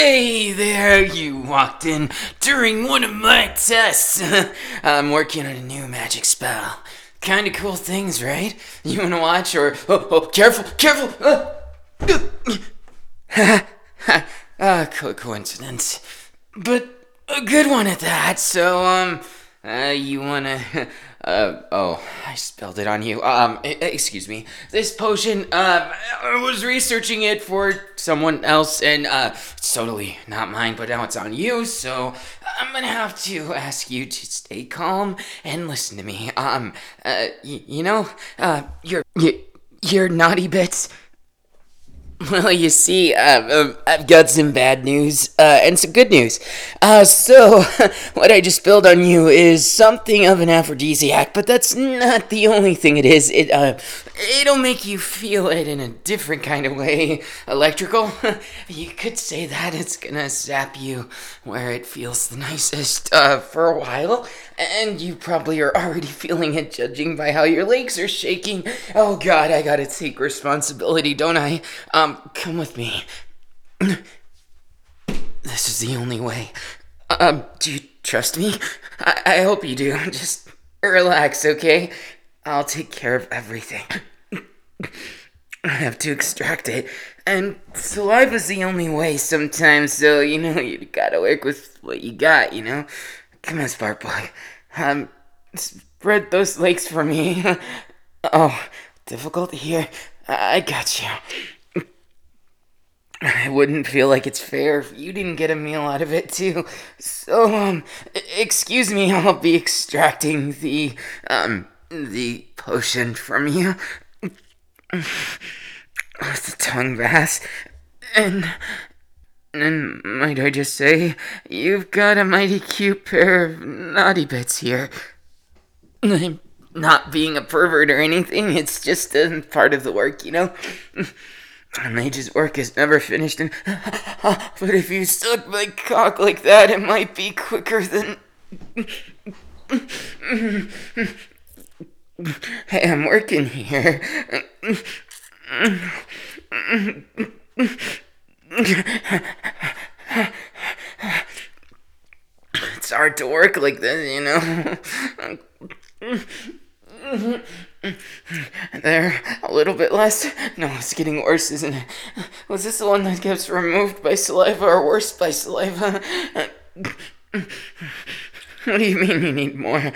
Hey there, you walked in during one of my tests. I'm working on a new magic spell. Kinda cool things, right? You wanna watch or... Oh, careful, careful! Coincidence. But a good one at that, so, you wanna... I spilled it on you. Excuse me. This potion, I was researching it for someone else, and, it's totally not mine, but now it's on you, so I'm gonna have to ask you to stay calm and listen to me. Your naughty bits. Well, you see, I've got some bad news, and some good news. So, what I just spilled on you is something of an aphrodisiac, but that's not the only thing it is. It'll make you feel it in a different kind of way. Electrical? You could say that. It's gonna zap you where it feels the nicest, for a while. And you probably are already feeling it, judging by how your legs are shaking. Oh god, I gotta take responsibility, don't I? Come with me. This is the only way. Do you trust me? I hope you do. Just relax, okay? I'll take care of everything. I have to extract it. And saliva's the only way sometimes, so, you gotta work with what you got, Come on, Sparkplug. Spread those legs for me. Oh, difficult here. I got you. I wouldn't feel like it's fair if you didn't get a meal out of it, too. So, excuse me, I'll be extracting the potion from you. With the tongue bath. And might I just say, you've got a mighty cute pair of naughty bits here. I'm not being a pervert or anything, it's just a part of the work, A mage's work is never finished, but if you suck my cock like that, it might be quicker than... Hey, I'm working here. It's hard to work like this, There, a little bit less. No, it's getting worse, isn't it? Was this the one that gets removed by saliva or worse by saliva? What do you mean you need more?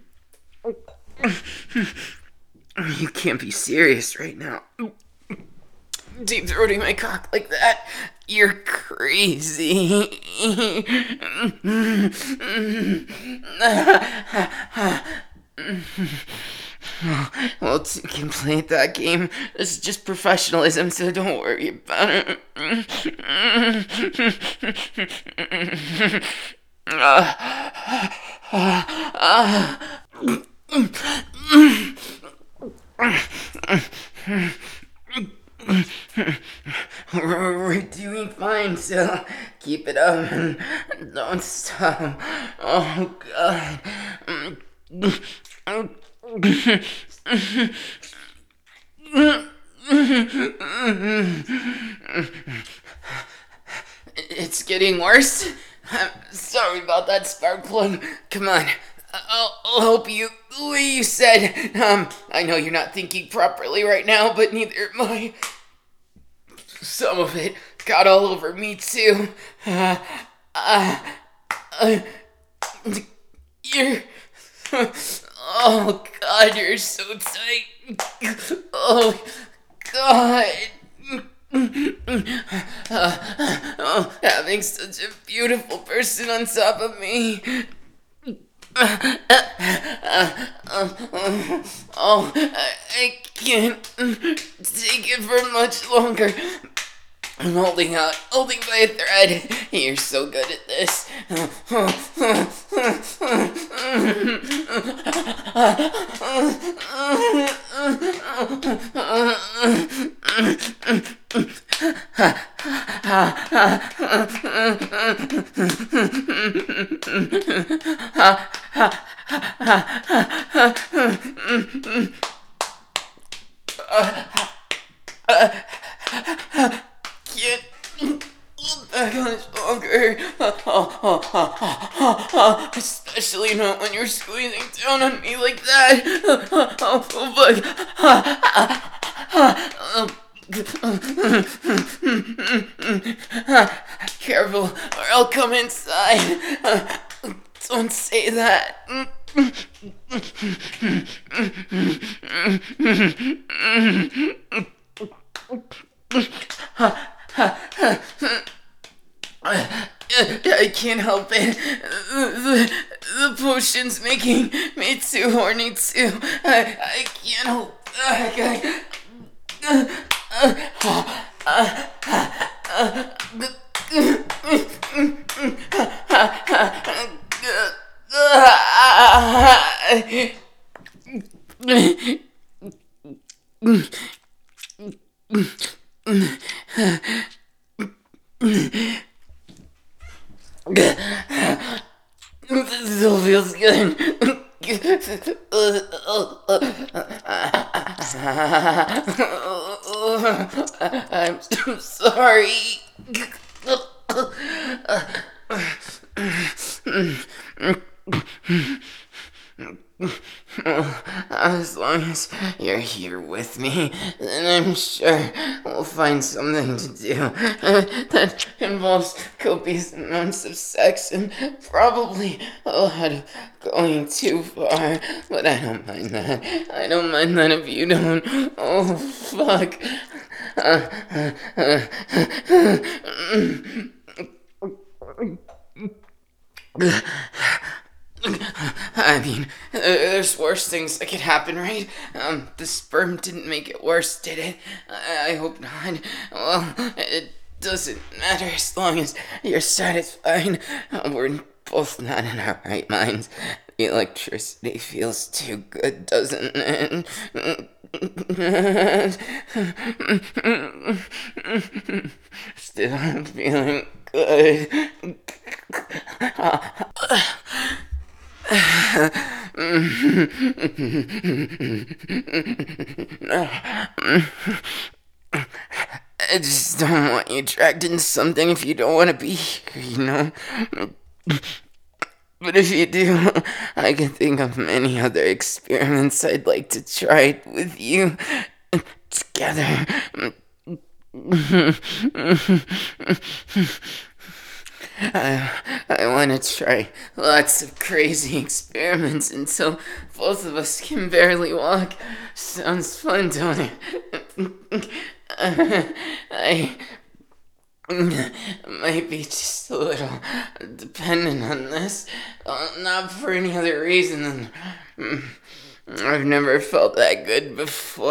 You can't be serious right now. Deep throating my cock like that. You're crazy. Well, to complete that game, this is just professionalism, so don't worry about it. We're doing fine, so keep it up and don't stop. Oh, God. It's getting worse. I'm sorry about that, Sparkplug. Come on. I'll help you. The way you said. I know you're not thinking properly right now, but neither am I. Some of it got all over me, too. You're... Oh, God, you're so tight. Oh, God. Having such a beautiful person on top of me. I can't take it for much longer. I'm holding by a thread. You're so good at this. Can't back on stronger. Especially not when you're squeezing down on me like that. Oh, fuck. Careful, or I'll come inside. Don't say that. I can't help it. The potion's making me too horny too. I can't hold back. This still feels good. I'm so sorry. As long as you're here with me, then I'm sure we'll find something to do that involves copious amounts of sex and probably a lot of going too far. But I don't mind that. I don't mind that if you don't. Oh, fuck. I mean, there's worse things that could happen, right? The sperm didn't make it worse, did it? I hope not. Well, it doesn't matter as long as you're satisfied. We're both not in our right minds. The electricity feels too good, doesn't it? Still feeling good. I just don't want you dragged into something if you don't want to be here, you know? But if you do, I can think of many other experiments I'd like to try with you together. I want to try lots of crazy experiments until both of us can barely walk. Sounds fun, don't it? I might be just a little dependent on this. Not for any other reason than I've never felt that good before.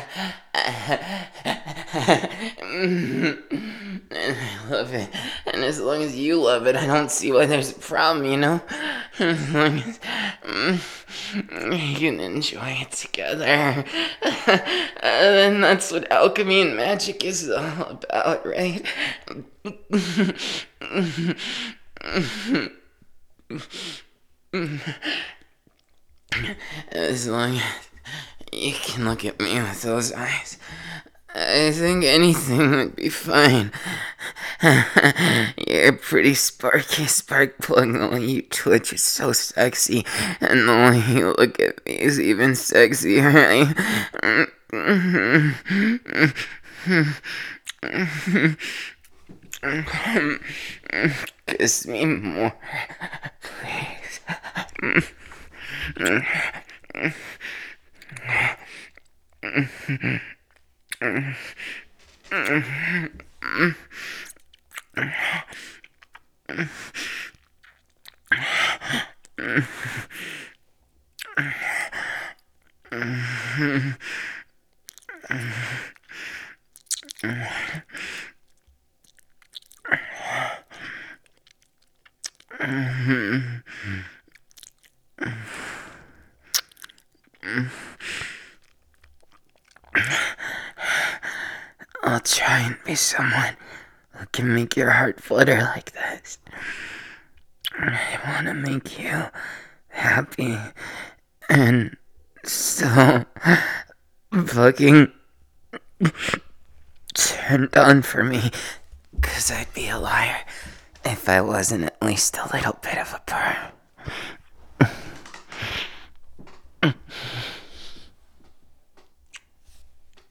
And I love it. And as long as you love it, I don't see why there's a problem, you know? As long as you can enjoy it together. Then that's what alchemy and magic is all about, right? As long as you can look at me with those eyes, I think anything would be fine. You're a pretty sparky spark plug. The way you twitch is so sexy, and the way you look at me is even sexier. Kiss me more, please. I'll try and be someone who can make your heart flutter like this. I want to make you happy and so fucking turned on for me. 'Cause I'd be a liar if I wasn't at least a little bit of a perv.